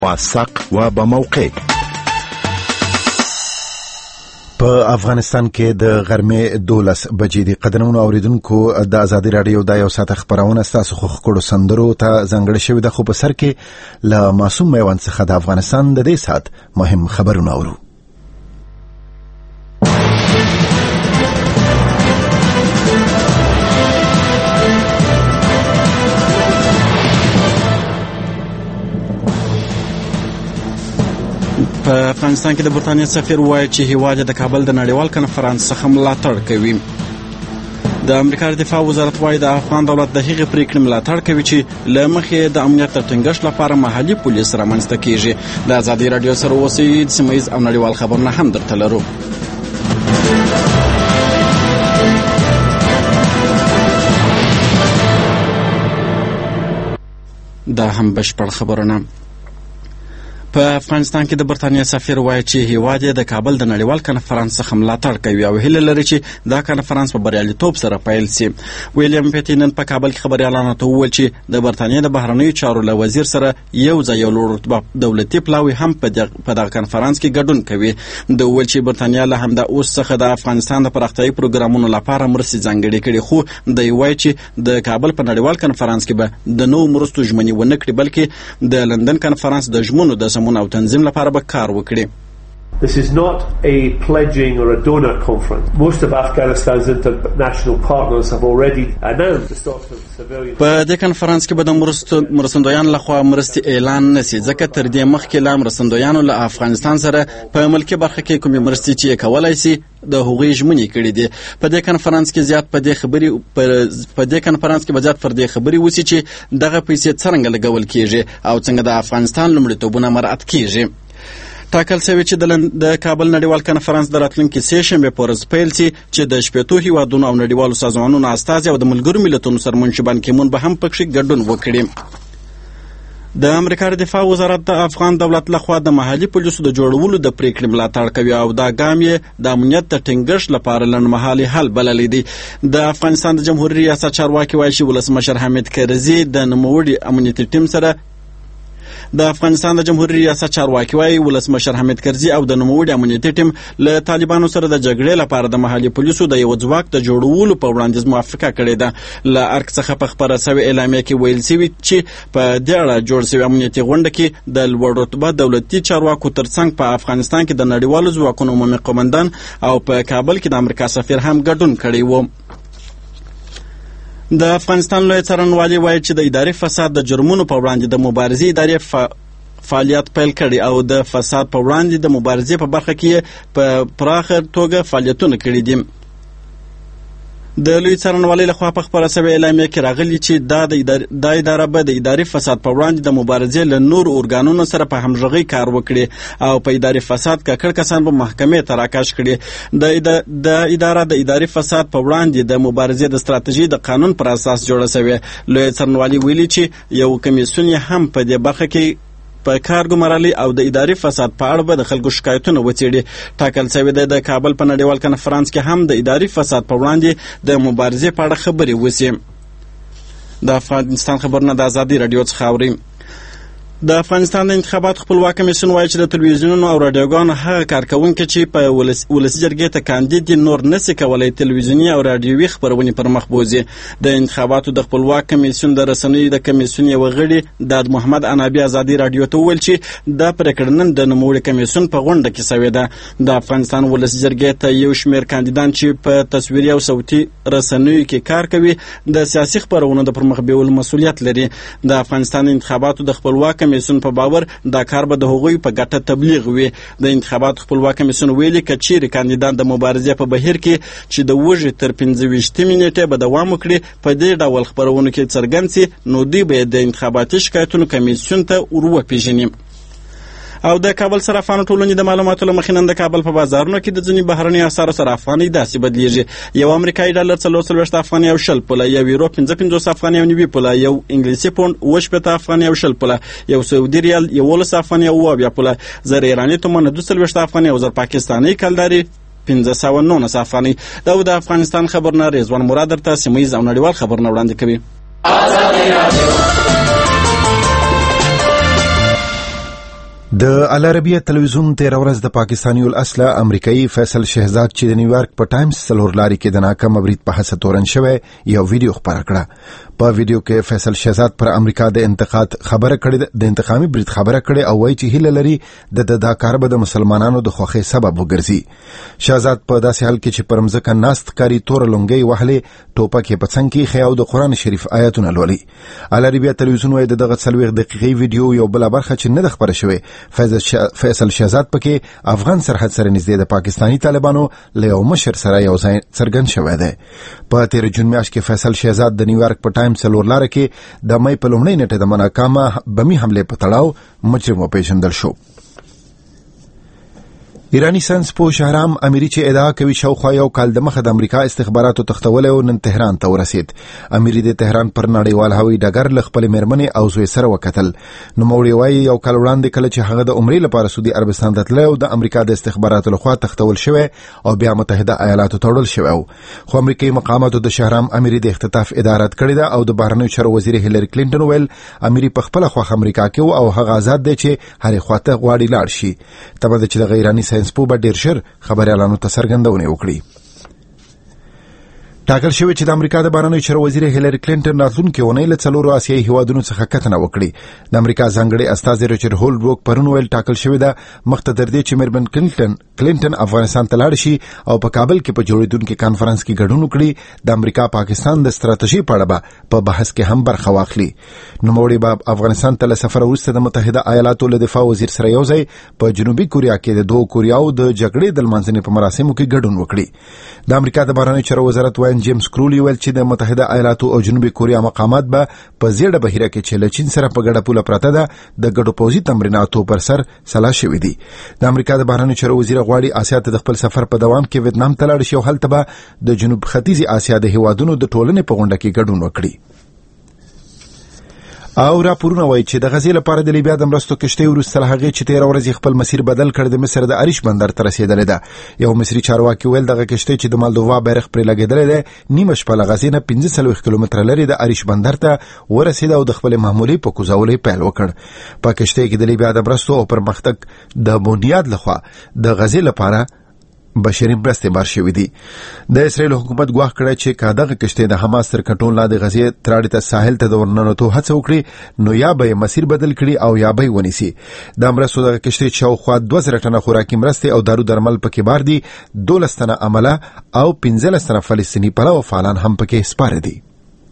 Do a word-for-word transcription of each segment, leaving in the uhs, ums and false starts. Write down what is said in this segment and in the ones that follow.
موثق وبموقع. په افغانستان کې د غرمې دولس بجې د قدرونو اوریدونکو د ازادي رادیو د یو ساعت خبرونه ستاسو خوښکړو سندرو ته ځانګړې شوې ده، خو په سر کې له معصوم میوند څخه د افغانستان د دې ساعت مهم خبرونه اورو. په افغانستان کې د برتانیې سفیر وایي چې هیواد د کابل د نړیوال کنفرانس څخه ملاتړ کوي. د امریکا دفاع وزارت وایي د افغان دولت د هغې پریکړې ملاتړ کوي چې له مخې د امنیت د ټینګښت لپاره محلي پولیس رامنځته کیږي. د ازادي رادیو سره اوسئ، سیمه ییز او نړیوال خبرونه هم درته لرو. دا هم بشپړ خبرونه. په افغانستان کې د برتانیې سفیر وایي چې هیواد د کابل د نړیوال کنفرانس څخه ملاتړ کوي او هیله لري چې دا کنفرانس په بریالیتوب سره پیل شي. ویلیام پیټي نن په کابل کې خبریالانو ته وویل چې د برتانیې د بهرنیو چارو له وزیر سره یو ځای یو لوړ رتبه دولتي پلاوی هم په دغه کنفرانس کې ګډون کوي. د ویل چې برتانیې له همدا اوس څخه د افغانستان د پراختیایي پروګرامونو لپاره مرستې ځانګړې کړي، خو د وایي چې د کابل په نړیوال کنفرانس کې به د نوو مرستو ژمنې ونه کړي، بلکې د لندن کنفرانس د ژمنو د او تنظیم لپاره به کار وکړي. This is not a pledging or a donor conference. Most of Afghanistan's international partners have already announced the start of civilian. په دې کنفرانس کې به د مرستندویانو لخوا مرستې اعلان نشي، ځکه تر دې مخکې لا مرستندویانو له افغانستان سره په ملکي برخه کې کومې مرستې چې کولای شي د هغوی ژمنې کړي دي. په دې کنفرانس کې زیات په دې خبرې په دې کنفرانس کې به زیات پر دې خبرې وشي چې دغه پیسې څرنګه لګول کیږي او څنګه د افغانستان لومړیتوبونه مراعات کیږي. ټاکل شوی چې د کابل نړیوال کنفرانس د راتلونکي سه شنبې په ورځ پیل شي چې د شپېتو هیوادونو او نړیوالو سازمانونو استازي او د ملګرو ملتونو سرمنشي بان کی مون به هم پکې ګډون وکړي. د امریکا دفاع وزارت د افغان دولت لخوا د محلي پولیسو د جوړولو د پریکړې ملاتړ کوي او دا ګام یې د امنیت د ټینګښت لپاره لنډمهالي حل بللی دی. د افغانستان د جمهوریت ریاست چارواکي وایي چې ولسمشر حامد کرزي د نوموړي امنیتي ټیم سره د افغانستان د جمهوریت ریاست چارواکي وایي ولسمشر حامد کرزي او د نوموړي امنیتي ټیم له طالبانو سره د جګړې لپاره د محلي پولیسو د یو ځواک د جوړولو په وړاندیز موافقه کړې ده. له ارګ څخه په خپره سوې اعلامیه کې ویل شوي چې په دې اړه جوړ شوې امنیتي غونډه کې د لوړ رتبه دولتي چارواکو ترڅنګ په افغانستان کې د نړیوالو ځواکونو عمومي قومندان او په کابل کې د امریکا سفیر هم ګډون کړی و. د افغانستان لوی څارنوالي وایي چې د اداري فساد د جرمونو په وړاندې د مبارزې ادارې ف... فعالیت پیل کړي او د فساد په وړاندې د مبارزې په برخه کې په پراخه توګه فعالیتونه کړي دي. د لوی څارنوالۍ لخوا په خپره سوې اعلامیه کې راغلي چې دا د ادارې دا اداره به د اداري فساد په وړاندې د مبارزې له نورو ارګانونو سره په همغږۍ کار وکړي او په اداري فساد ککړ کسان به محکمې ته راکش کړي. د د اداره د اداري فساد په وړاندې د مبارزې د ستراتیژي د قانون پر اساس جوړه شوې. لوی څارنوالي ویلي چې یو کمیسیون هم په دې برخه کې په کار ګمارلي او د اداري فساد په اړه به د خلکو شکایتونه وڅېړي. ټاکل شوی دی د کابل په نړیوال کنفرانس کې هم د اداري فساد په وړاندې د مبارزې په اړه خبرې وشي. د افغانستان خبرونه د ازادي رادیو څخه اورئ. د افغانستان د انتخاباتو خپلواک کمیسیون وایي چې د تلویزیونونو او راډیوګانو هغه کارکوونکي چې په ولسي جرګې ته کاندید دي نور نسي کولی تلویزیوني او راډیوي خپرونې پر مخ بوځي. د انتخاباتو د خپلواک کمیسیون د رسنیو د کمیسیون یوه غړي داد محمد انابي ازادي رادیو ته وویل چې دا پرېکړه نن د نوموړي کمیسیون په غونډه کې شوې ده. د افغانستان ولسي جرګې ته یو شمېر کاندیدان چې په تصویري او صوتي رسنیو کې کار کوي د سیاسي خپرونو د پرمخ بیولو مسؤلیت لري. د افغانستان انتخاباتو د خپلواک کمیسیون په باور دا کار به د هغوی په ګټه تبلیغ وي. د انتخاباتو خپلواک کمیسیون ویلي که چیرې کاندیدان د مبارزې په بهیر کې چې د وژې تر پنځه ویشتمې نیټې به دوام وکړي په دې ډول خپرونو کې څرګند سي نو دوی به د انتخاباتي شکایتونو کمیسیون ته ور وپېژني. او د کابل صرافانو ټولنې د معلوماتو له مخې نن د کابل په بازارونو کې د ځینې بهرني اسعارو سره افغانۍ داسې بدلیږي. یو امریکایي ډالر څلور څلوېښت افغانۍ او شل پوله، یو یورو پنځه پنځوس افغانۍ او نوي پوله، یو انګلیسي پونډ اوه شپېته افغانۍ او شل پوله، یو سعودي ریال یولس افغانۍ او اوه اویا پوله، زر ایراني تومن دوه څلوېښت افغانۍ او زر پاکستاني کلداري پنځه سوه نولس افغانۍ. دا د افغانستان خبرونه رضوان مراد درته سیمه ییز او نړیوال خبرونه وړاندې کوي. د العربیه تلویزیون تیر ورځ د پاکستاني الاصله امریکایي فیصل شهزاد چې د نیویارک په ټایمز څلور لاري کې د ناکام برید په حسه تورن شوی یو ویډیو خبره کړه. په ویډیو کې فیصل شهزاد پر امریکا د انتقاد خبره کړې د انتقامي برید خبره کړې او وایي چې هیله لري د دا کار به د مسلمانانو د خوښۍ سبب وګرځي. شهزاد په داسې حال کې چې پر مځکه ناست کاری تور لونګي وهلې ټوپک په څنګ کې خیاو د قران شریف آیاتونه لولي. العربیه تلویزیون وایي دغه څلوېښت دقیقې ویډیو یو بل برخه چې نه خبره شوی فیصل شهزاد پکې افغان سرحد سره نږدې د پاکستانی طالبانو له یو مشر سره یو ځای څرګند شوی دی. په تیر جون میاشت کې فیصل شهزاد د نیویارک په ټایم څلور لاره کې د مې په لومړۍ نیټه د مناکامه بمی حمله په تړاو مجرم وپېژندل شو. ایرانی ساينس پوه شهرام اميري چې ادعا کوي شاوخوا یو کال د مخه د امریکا استخباراتو تختول او نن تهران ته ورسید. اميري د تهران پر نړیوال هوایي ډګر ل خپل مېرمنې او زوی سره وکتل. نو موري وايي یو کال وړاندې کله چې هغه د عمرې لپاره سعودي عربستان ته تللی او د امریکا د استخباراتو لخوا تختول شوی او بیا متحده ایالاتو ته وړل شوی. خو امریکایي مقاماتو د شهرام اميري د اختطاف ادارت کړی ده او د بهرنیو چارو وزیر هیلری کلینټن ویل اميري په خپل خوا امریکا کې او هغه آزاد دی چې هرې خواته غواړي لاړ شي. تبه چې د ایرانی ساينس پوه ډیر شر خبريالانو ته څرګندونه وکړي. ټاکل شوی چې د امریکا د بهرنیو چارو وزیر هیلری کلینټن راتلونکي اونۍ له څلورو آسیایي هیوادونو څخه کتنه وکړي. د امریکا ځانګړي استازي ریچارډ هولبروک پرون ویل ټاکل شوی ده مخته تر دې چې میرمن کلینټن کلینټن افغانستان ته لاړ شي او په کابل کې په جوړیدونکو کانفرنس کې ګډون وکړي. د امریکا پاکستان د ستراتیژي په اړه په بحث کې هم برخه واخلي. نو موړي باب افغانستان ته له سفر وروسته د متحده ایالاتو له دفاع وزیر سره یو ځای په جنوبي کوریا کې د دوه کوریاو د جګړې د لمانځنې په مراسمو کې ګډون وکړي. د امریکا د بهرنیو چارو وزارت وایي جیمز کرولي چې د متحده ایالاتو او جنوبي کوریا مقامات به په زیړه بهیره کې چې له چین سره په ګډه پوله پراته ده د ګډو پوځي تمریناتو پر سر سلا شوې دي. د امریکا د بهرنیو چارو وزیر غواړي آسیا ته د خپل سفر په دوام کې ویتنام ته لاړ شي او هلته به د جنوب ختیځي آسیا د هیوادونو د ټولنې په غونډه کې ګډون وکړي. او راپورونه وایي چې د غزې لپاره د لیبیا د مرستو کشتۍ وروسته له هغې چې تېره ورځ خپل مسیر بدل کړ د مصر د عریش بندر ته رسېدلې ده. یو مصري چارواکي ویل دغه کشتۍ چې د مالدووا بیرغ پرې لګېدلی دی نیمه شپه له غزې نه پنځه څلوېښت کیلومتره لرې د عریش بندر ته ورسېده او د خپلې معمولي په کوزولو یې پیل وکړ. په کشتۍ کې د لیبیا د مرستو او پرمختګ د بنیاد لخوا د غزې لپاره بشري مرستې بار شوې دي. د اسرائیل حکومت ګواښ کړی چې که دغه کشتۍ د حماس تر کنټرول لاندې غزې تراړې ته ساحل ته د ورننوتو هڅه وکړي نو یا به یې مسیر بدل کړي او یا به یې ونیسي. د مرستو دغه کشتۍ شاوخوا دوه زره ټنه خوراکي مرستې او دارو درمل پکې بار دي. دولس تنه عمله او پنځلس تنه فلسطیني پلوه فعالان هم پکې سپاره دي.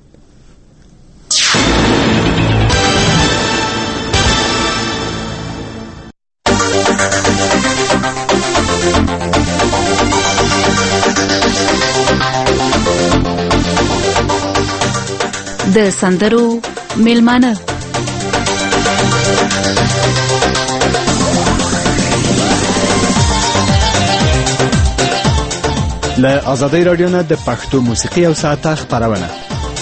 د سندرو میلمانه له آزادۍ رادیو نه د پښتو موسیقي او ساعته خبرونه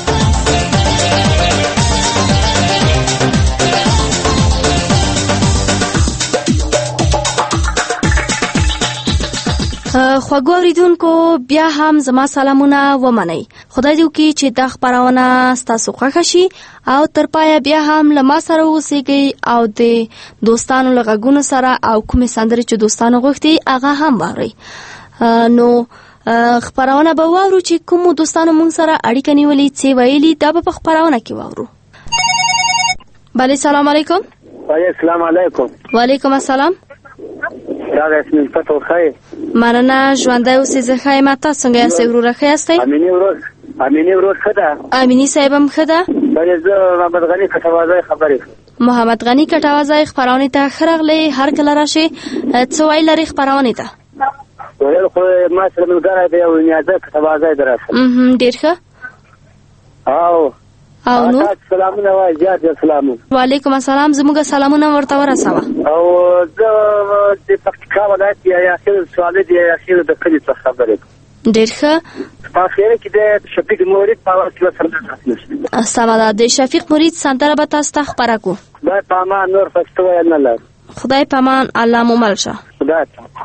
خواږه اوریدونکو بیا هم زما سلامونه ومنئ. خدای دې وکړي چې دا خبرونه ستاسو خوښه شي او تر پایه بیا هم له ما سره اوسئ او د دوستانو له غږونو سره او کومې سندرې چې دوستانو غوښتي هغه هم واورئ. نو خبرونه به واورو چې کومو دوستانو مونږ سره اړیکه نیولې څه ویلي دا به په خبرونه کې واورو. بله سلام علیکم. السلام علیکم. وعلیکم السلام. دا رسمي فتو خیر. مننه ژوندی اوسئ. زه ښه یم. تاسو څنګه یاستئ وروره ښه یاستئ؟ امیني ورور امیني ورور ښه ده. امیني صاحب هم ښه ده. بلې زه محمد غني کټوازی خبرې محمد غني کټوازی خپرونې ته ښه راغلی. هر کله راشئ. څه ویل لرئ خپرونې ته؟ ویل خو ما سره ملګری دی او نیازه کټوازی دی راسره. ډېر ښه. او او نو سلامونه وای زیات سلامونه. وعلیکم السلام. زموږ سلامونه ورته ورسوه. او زه د پکتیکا ولایت یا اخر سوال دی اخر د کلی څخه خبرې. ډېر ښه. په اخر کې د شفیق مرید په اواز کې سره سلام ده. د شفیق مرید سندره به تاسو ته خبره کو. خدای پامان نور فستوي نه لر. خدای پامان الله مو مل شه. خدای.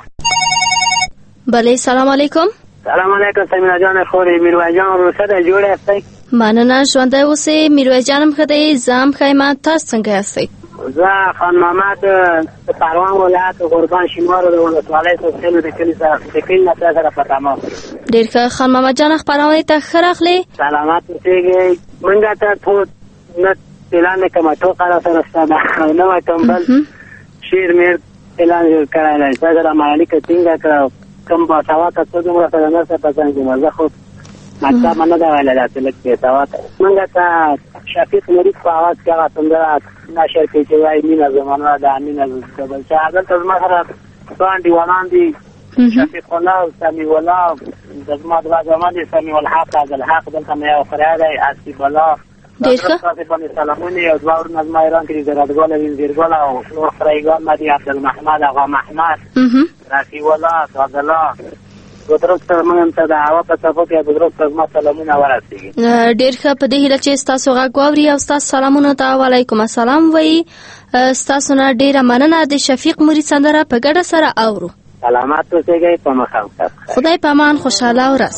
بله سلام علیکم. سلام علیکم سمینا جان خوري میرویس جان روسه ده جوړه هستئ؟ مننه ژوندی اوسئ. میرویس جانم ښه دی. زه هم ښه یم. تاسو څنګه یاستئ؟ زه خان محمد د پروان ولایت قربان شینوارو د ولسوالۍ سوسیلو د کلي د کلي نه سره په تمام. ډېر ښه خان محمد جان خپرونې ته ښه راغلې. سلامات اوسېږئ. موږ ته ټول نه اعلان کوم ټوکه سره ستا د نوی کمبل شیر میر اعلان کړی دی. تا سره ما اړیکه ټینګه کړه. کوم باسواده څوک دومره سره نه څه پسند دي. زه خو مکتب نه دا ویلی داسې لږ بېسواده. موږ ته شفیق مریض په اواز کې هغه سندره نشر کوي چې وایي مینه زمانه ده مینه د بل چا. هلته زما سره څو انډیوالان دي شفیق الله سمیع الله د زما دوه زامن دي سمیع الحق عبدالحق دلته مې یو خوریا دی حسیب الله ډېر ښه تاسې باندې سلامونه یو دوه ورونه زما ایران کې دي زرادګل وینزیرګل او نور خریګان مه دي عبدالمحمد آغا محمد رفیع الله سعدالله بدرست موږ ته د هوا په څپو کې بدرست زما سلامونه ورسېږي. ډېر ښه په دې هیله چې ستاسو غږ واوري او ستاسو سلامونو ته وعلیکم السلام وایي. ستاسو نه ډېره مننه. د شفیق مرید سندره په ګډه سره اورو. سلامات اوسېږئ. په مخه خدای په امان. خوشحاله ورځ.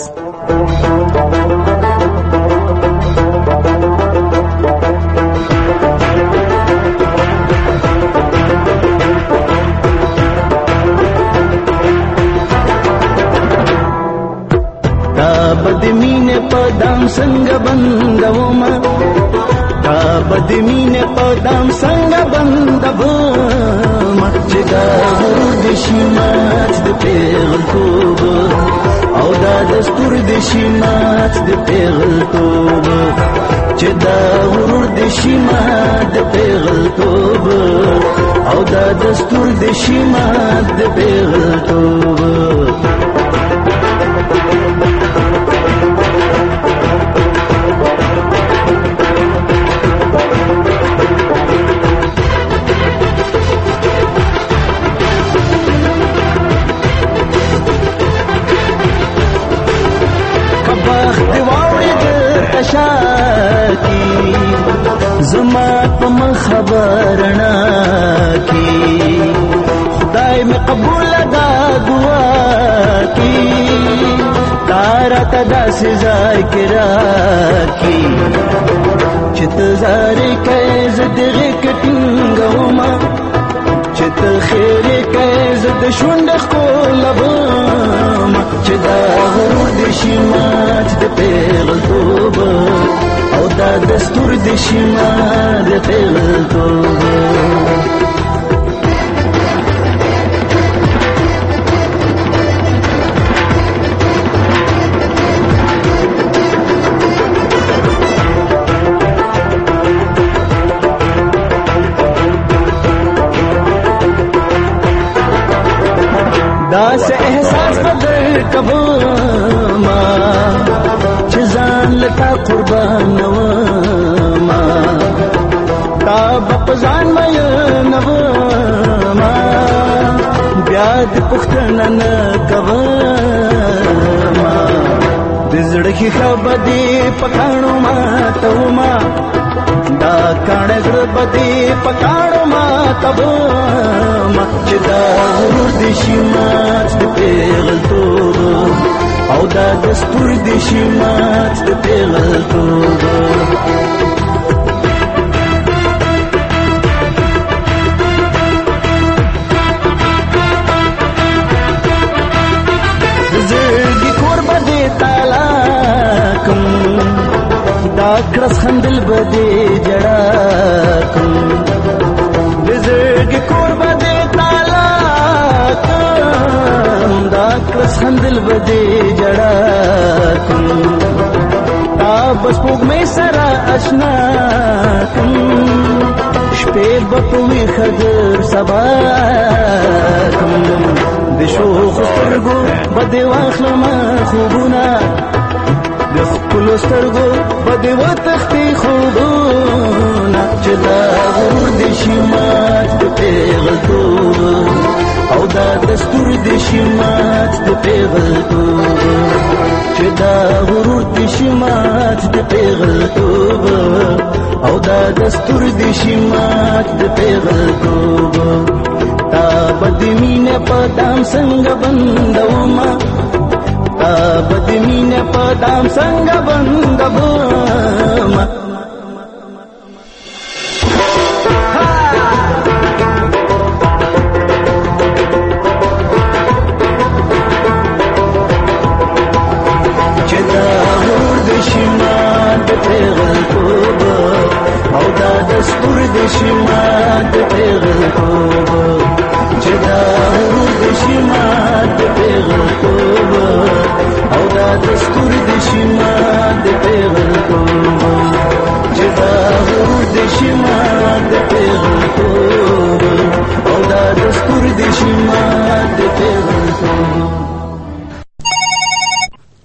بد مینه پدام څنګه بندوما تا بد مینه پدام څنګه بندوما چې دا د شمات د پیغل توب او دا دستور د شمات د پیغل توب چې دا غرور د شمات د پیغل توب او دا دستور د شمات د پیغل توب. زما په خبرنا کی خدای می قبول دا دعا کی تارت دا سزا کرا کی چت زاری کیز دغه کټنګوما چت خیر کیز د شوند خولبما چې دا غرور د شمات د پیغل توب او دا دستور د شمال د پیغل توب. دا سه احساس بدل کبو ما چې ځان لتا قربان نو ما تا بپزان مې نو ما بیا د پختنه نه کبو ما د زړه کې خبرې پکانو ما ته ما دا کانه زړه پکانو ما تبو ما چې دا غرور د شمات د پیغل توب او دا دستور د شمات د پیغل توب. زړګي کور باندې تالا کوم دا کرس خندل باندې جړا کوم زړګي کور باندې تالا کوم دا کرس خندل باندې جړا کوم تا بس پوګ مې سره آشنا کوم شپې بپوي خضر سبا کوم د شوخ سترګو بده واخلم خوبونه د خپل سترګو بده وتختي خوبونه چې دا غرور د شمات د پیغل توب او دا دستور د شمات د پیغل توب چې دا غرور د شمات د پیغل توب او دا دستور د شمات د پیغل توب. تا بد مینه پدام څنګه بندوما تا بد مینه پدام څنګه بندوما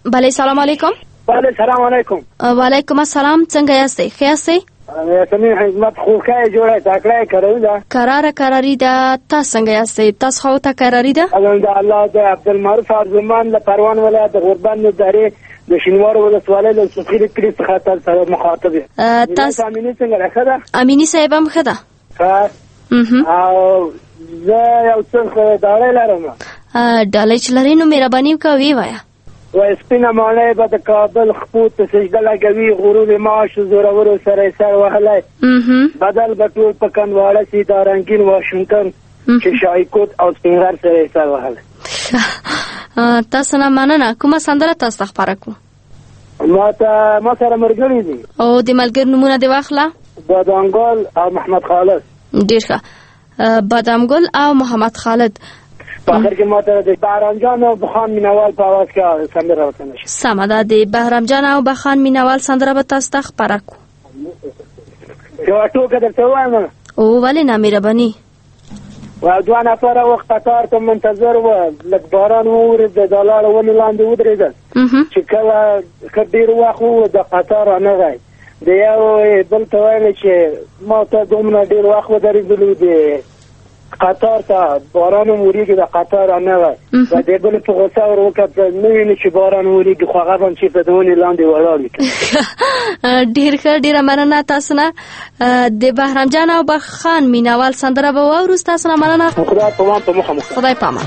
بله سلام علیکم. بله سلام علیکم. وعلیکم السلام. څنګه یاست؟ ښه یاست؟ سمې خدمت خوښه جوړه تاکړه کرو دا قرار قراری دا. تاسو څنګه یاست؟ تاسو خو ته قراری دا؟ الحمدلله. د عبدالمعروف ارزمان له پروان ولایت د غربان ادارې د شینوار ولسوالۍ له سفیر کلی څخه تاسو سره مخاطب یم. تاسو امینی څنګه راخه ده؟ امینی صاحب هم ښه ده. ښه. او زه یو څه ډالۍ لرم. ډالۍ چې لرئ نو مهرباني وکړه ویې وایه. و سپینه ماڼۍ به د کابل خپو ته سجده لګوي، غرور معاش زورورو سره یې سر وهلی، بدل به ټول په کندواړه سي دا رنګین واشنګټن چې شایکوټ او سپین غر سره یې سر وهلی. تاسو نه مننه. کومه سندره تاسو ته خپاره کړو؟ ما ته ما سره ملګري دي. او د ملګرو نومونه دې واخله. بادامګل او محمد خالد. ډېر ښه. بادامګل او محمد خالد. په اخر کې ما ته د بهرام جان او بخان مینوال په اواز کې سندره وکړه. سمه ده. د بهرام جان او بخان مینوال سندره به تاسو ته خپاره کړو. یوه ټوکه درته ووایم. او ولې نه مهرباني. و دوه نفره وخت قطار ته منتظر وه، لږ باران وورېد، د دلاړو ونې لاندې ودرېدل. چې کله ښه ډېر وخت وو د قطار رانغی، د یو بل ته ویل چې ما ته دومره ډېر وخت ودرېدلو د قطار ته باران وورېږي، د قطار رانغی. و د بل په غوسه ور وکتل، نه ویني چې باران وورېږي خو هغه به چېرته د ونې لاندې ولاړ وي. ډېر ښه. ډېره مننه تاسو نه. د بهرام جان او بخان مینوال سندره به واورو. تاسو نه مننه. خدای پامان په مخه مخه. خدای پامان.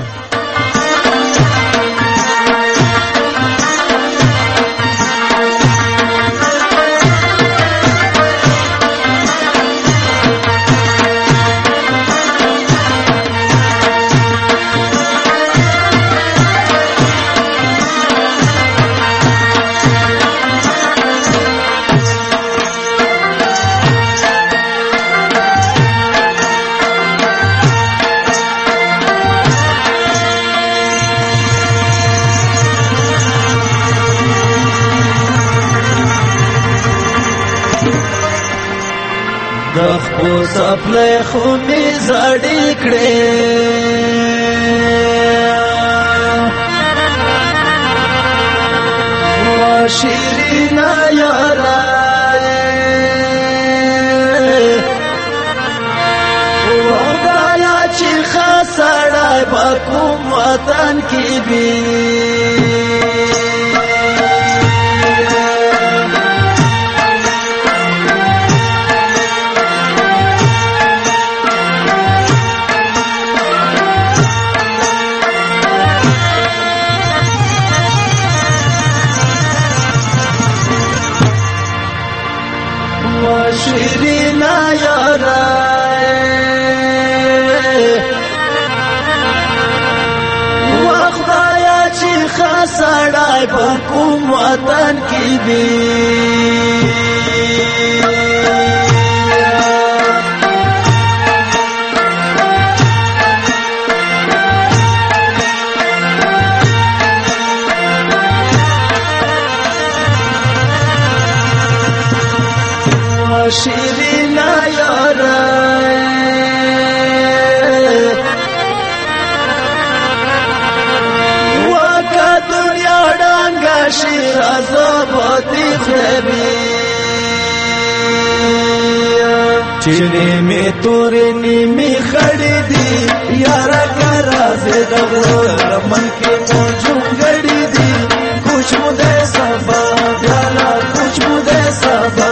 خو سپلې خو می زړې کړې وا شیرینا یارا وګایا چې خسړای په کوم وطن کې بي شیرینا یارا وخدایا چې خسړای په کوم وطن کې دی شیرینا یارا وکا دنیا ډانګه شیر عذاباتی خربی چینی می توری نیمی خڑی دی یارا کرا زید غور من کی موجون گڑی دی کچھ مدے صفا بیالا کچھ مدے صفا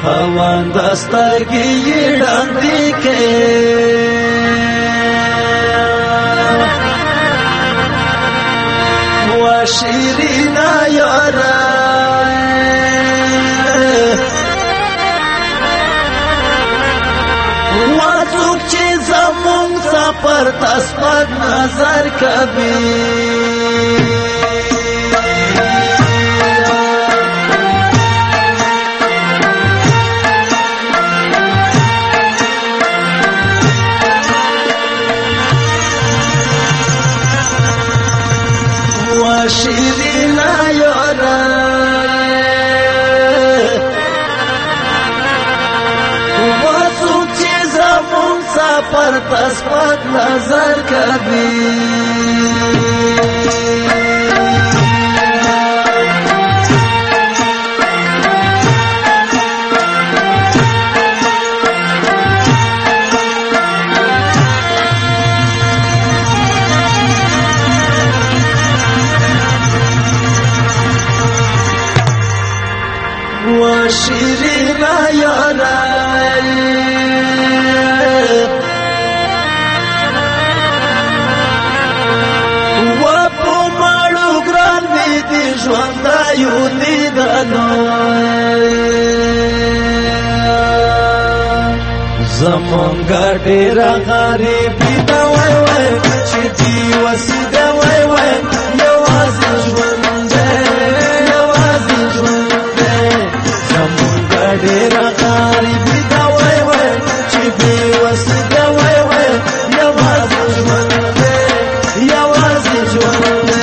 خواند سترګې ډاندې کې وا شیرینا یارا وا څوک چې زمونږ سفر تاسو نظر کوي شیرینا یارا واسو چې زمون سفر تسپت نظر کوي شیرینا یارا و په ماړو ګران می دي ژوند یو دي دنو زمونږ ډېر غریب دا وای وای چې دی وسیده وای وای یوازې ژوند ډېر غریب دا وای وای چې بې وسه دا وای وای یوازې ژوند دی یوازې ژوند دی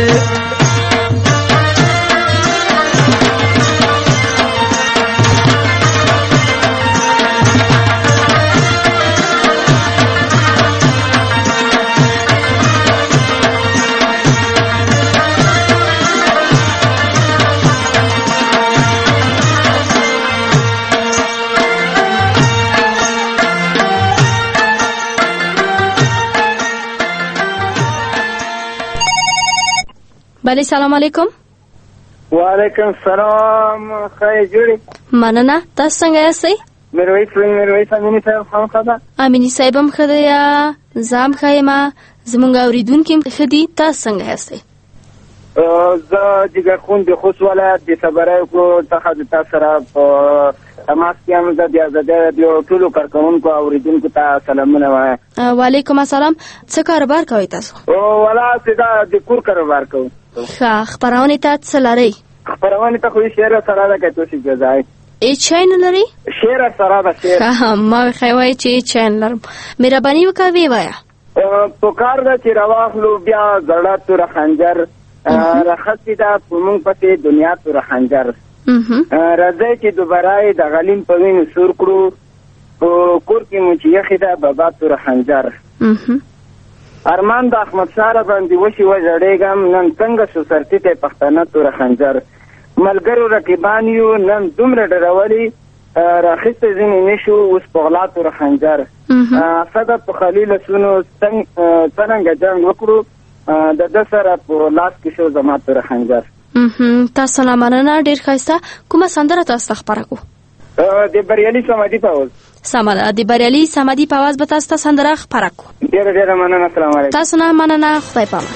بله سلام علیکم. وعلیکم سلام. خیر جوړی. مننه. تاسو څنګه یاستئ؟ میرویس میرویس امینی صاحب خام خدا. امینی صاحب هم خدا یا زام خایما زمونږ اوریدونکو خدي تاسو څنګه یاستئ؟ زه جګر خون د خوست ولایت د صبرای کو څخه تاسو سره په تماس کې هم د آزادۍ رادیو ټولو کارکونکو اوریدونکو ته سلامونه وایم. وعلیکم السلام. څه کاروبار کوئ تاسو؟ او ولا څه د کور کاروبار کوم. ښه خبرونه ته څه لرئ؟ خبرونه ته خو شعر سره ده که تاسو ځای ای چین لري؟ شعر سره ده شعر. ښه ما خوای چې چین لرم. مهرباني وکوي وایا. په کار ده چې راواخلو بیا زړه تور خنجر راخصی ده په مونږ پسې دنیا تور خنجر راځي چې دوباره د غلیم په وینو سور کړو په کور کې مو چې یخې ده بابا تور خنجر. ارمان د احمد شاه باندې وشي وژړېږم نن څنګه شو سرتي ته پښتانه تور خنجر ملګرو رقیبان یو نن دومره ډرولي راخسته ځینې نشو اوس په غلا تور خنجر صدر په خلیل سونو څنګه جنګ وکړو د ده سره په لاس کې شو زما تور خنجر. تاسو نه مننه ډېر ښایسته. کومه سندره تاسو ته خپره کړو؟ د بریالي صمدي پاوز. سمه ده. د بریالي صمدي پاوز به تاسو ته سندره خپره کړو. ډېره ډېره مننه. السلام علیکم. تاسو نه مننه. خدای پامان.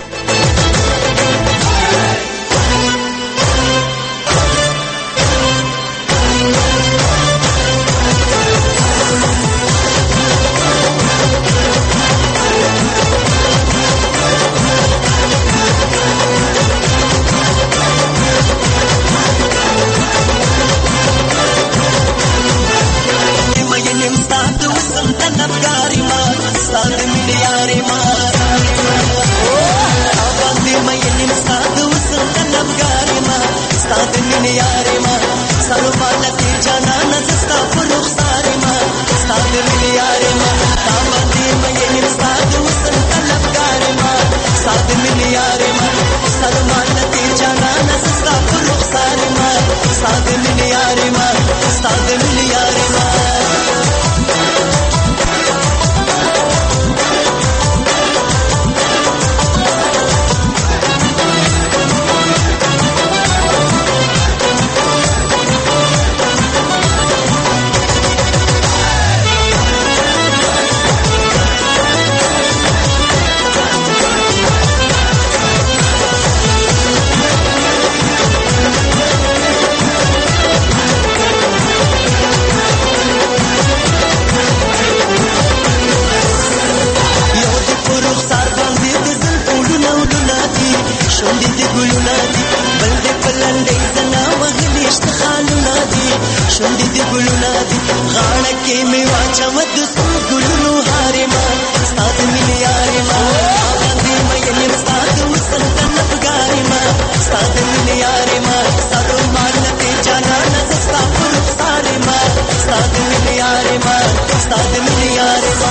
غاړه کې مې واچوه د سرو ګلونو هارما ستا د مینې یارما باندې مین یم ستا د وصل طلبګارما ستا د مینې یارما ستا رومان نه دې جانانه زه ستا په رخسار یمه ستا د مینې یارما ستا د مینې یارما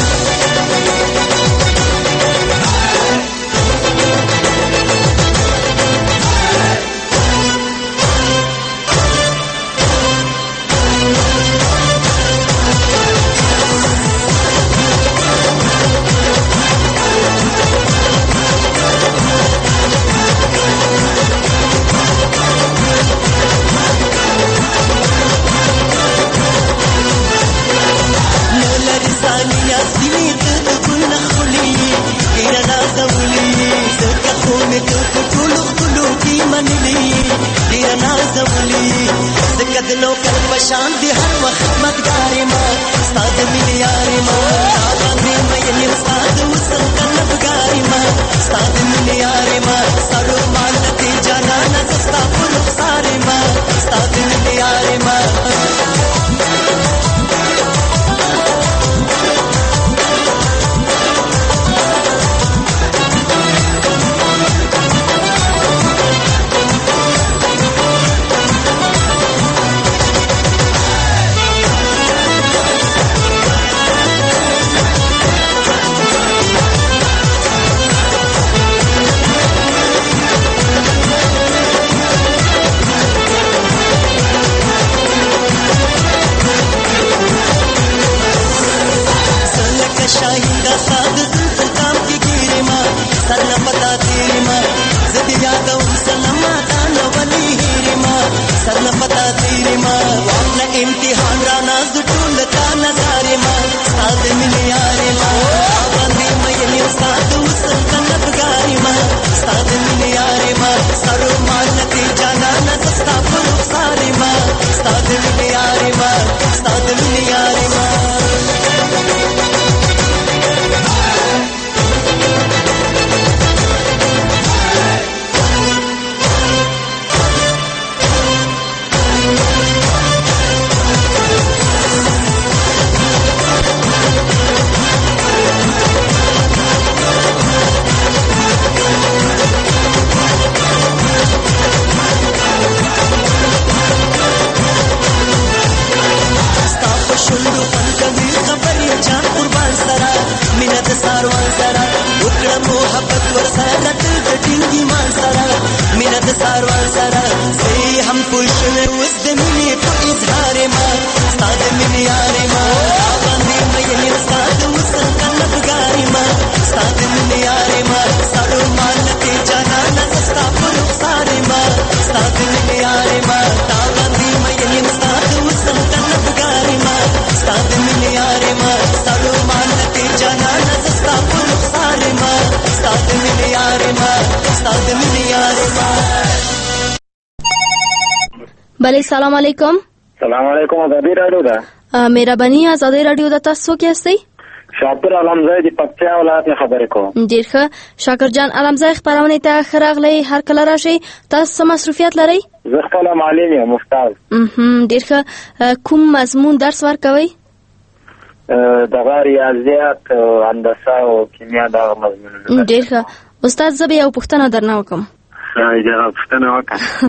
دلو کل پشان دی هر وخت مدگار ما ستا د مینې یارما باندې مین یم ستا د وصل طلبګار ما ستا د مینې یارما ستا رومان نه دې جانانه زه ستا په رخسار یمه ستا د مینې یارما امتحان را ناز ټول تا نظر ما ستا د مینې یارما باندې مین یم ستا د وصل طلبګار ما ستا د مینې یارما ستا رومان نه دې جانانه زه ستا په رخسار یمه ستا د مینې یارما ستا د مینې یارما بله سلام علیکم. سلام علیکم. آزادی رادیو ده. مهرباني آزادی رادیو ده. تاسو کې هستئ؟ شاکر علمزی د پکتیا ولایت نه خبرې کوم. ډیر ښه. شاکر جان علمزی خبرونه ته ښه راغلی. هر کله راشئ. تاسو څه مصروفیت لرئ؟ زه خپله معلم یم استاد. ډیر ښه. کوم مضمون درس ورکوئ؟ دغه ریاضیات هندسه او کیمیا دغه مضمونونه. ډیر ښه. استاد زه به یو پوښتنه درنه وکړم. ښه پوښتنه وکړه.